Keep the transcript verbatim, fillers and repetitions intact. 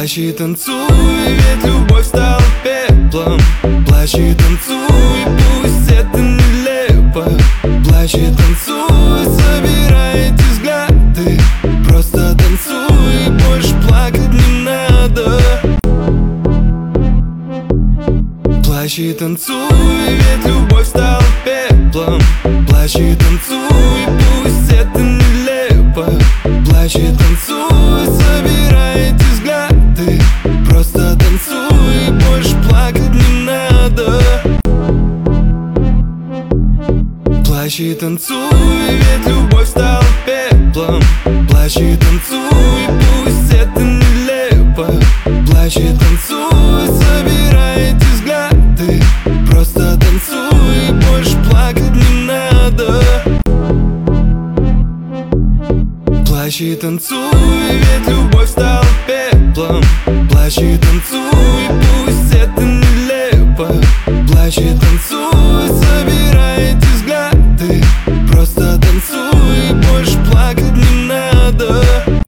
Плачь и танцуй, ведь любовь стала пеплом. Плачь и танцуй, пусть это нелепо. Плачь и танцуй, собирай эти взгляды. Просто танцуй, больше плакать не надо. Плачь и танцуй, ведь любовь стала пеплом. Плачь и танцуй, пусть это нелепо. Плачь и танцуй, собирай эти взгляды. Просто танцуй, больше плакать не надо. Плачь и танцуй, ведь любовь стала пеплом. Плачь и танцуй, пусть это нелепо. Плачь и танцуй, собирай эти взгляды. Просто танцуй, больше плакать не надо. Плачь и танцуй, ведь любовь стала пеплом. Плачь и танцуй, пусть это нелепо. Плачь и танцуй, собирай